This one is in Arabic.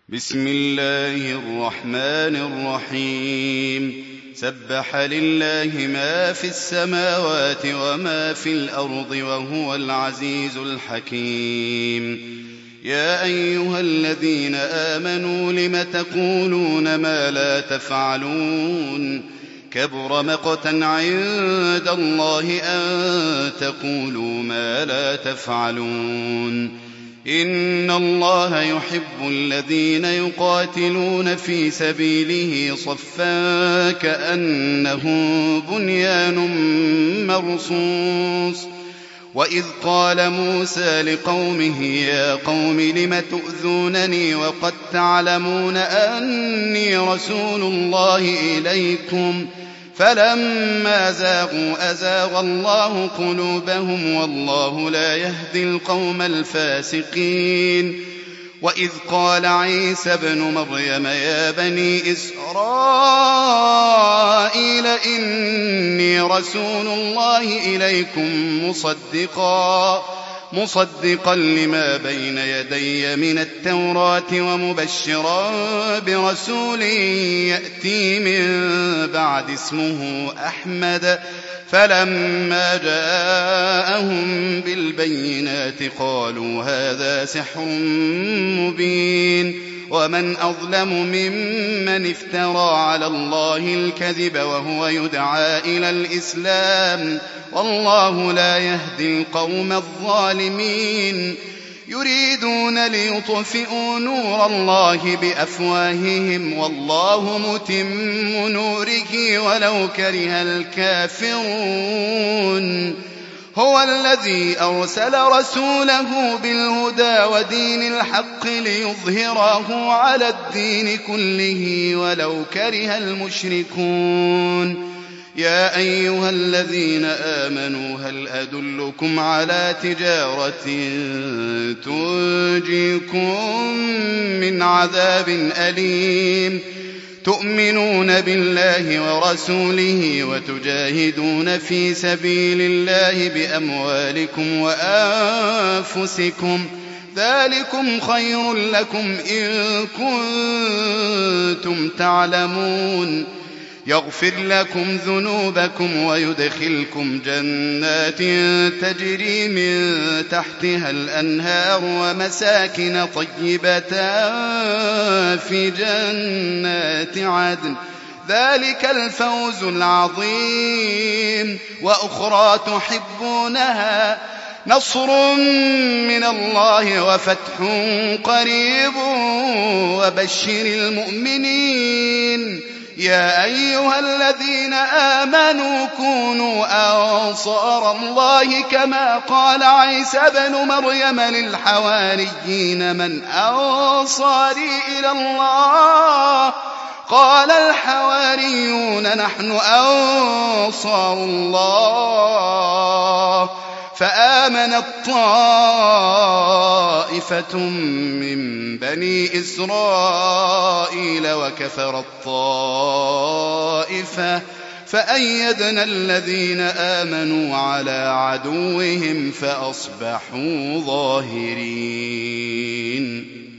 بسم الله الرحمن الرحيم سبح لله ما في السماوات وما في الأرض وهو العزيز الحكيم يا أيها الذين آمنوا لم تقولون ما لا تفعلون كبر مقتا عند الله أن تقولوا ما لا تفعلون إن الله يحب الذين يقاتلون في سبيله صفا كأنهم بنيان مرصوص وإذ قال موسى لقومه يا قوم لم تؤذونني وقد تعلمون أني رسول الله إليكم فلما زاغوا أزاغ الله قلوبهم والله لا يهدي القوم الفاسقين وإذ قال عيسى ابن مريم يا بني إسرائيل إني رسول الله إليكم مصدقا لما بين يدي من التوراة ومبشرا برسول يأتي من بعد اسمه أحمد فلما جاءهم بالبينات قالوا هذا سحر مبين ومن أظلم ممن افترى على الله الكذب وهو يدعى إلى الإسلام والله لا يهدي القوم الظالمين يريدون ليطفئوا نور الله بأفواههم والله متم نوره ولو كره الكافرون هو الذي أرسل رسوله بالهدى ودين الحق ليظهره على الدين كله ولو كره المشركون يا أيها الذين آمنوا هل أدلكم على تجارة تنجيكم من عذاب أليم تؤمنون بالله ورسوله وتجاهدون في سبيل الله بأموالكم وأنفسكم ذلكم خير لكم إن كنتم تعلمون يغفر لكم ذنوبكم ويدخلكم جنات تجري من تحتها الأنهار ومساكن طيبة في جنات عدن ذلك الفوز العظيم وأخرى تحبونها نصر من الله وفتح قريب وبشر المؤمنين يا أيها الذين آمنوا كونوا أنصار الله كما قال عيسى ابن مريم للحواريين من أنصاري إلى الله قال الحواريون نحن أنصار الله فآمنت طائفة من بني إسرائيل وكفرت طائفة فأيدنا الذين آمنوا على عدوهم فأصبحوا ظاهرين.